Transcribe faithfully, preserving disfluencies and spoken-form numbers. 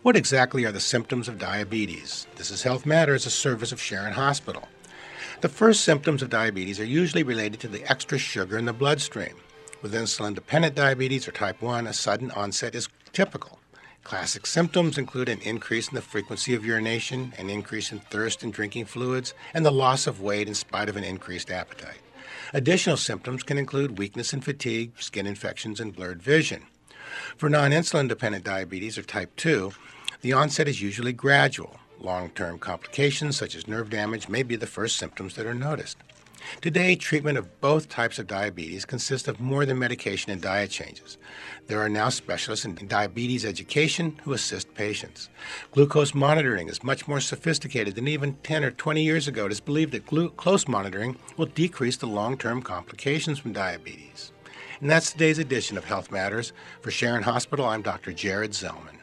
What exactly are the symptoms of diabetes? This is Health Matters, a service of Sharon Hospital. The first symptoms of diabetes are usually related to the extra sugar in the bloodstream. With insulin-dependent diabetes or type one, a sudden onset is typical. Classic symptoms include an increase in the frequency of urination, an increase in thirst and drinking fluids, and the loss of weight in spite of an increased appetite. Additional symptoms can include weakness and fatigue, skin infections, and blurred vision. For non-insulin-dependent diabetes or type two, the onset is usually gradual. Long-term complications such as nerve damage may be the first symptoms that are noticed. Today, treatment of both types of diabetes consists of more than medication and diet changes. There are now specialists in diabetes education who assist patients. Glucose monitoring is much more sophisticated than even ten or twenty years ago. It is believed that glucose monitoring will decrease the long-term complications from diabetes. And that's today's edition of Health Matters. For Sharon Hospital, I'm Doctor Jared Zellman.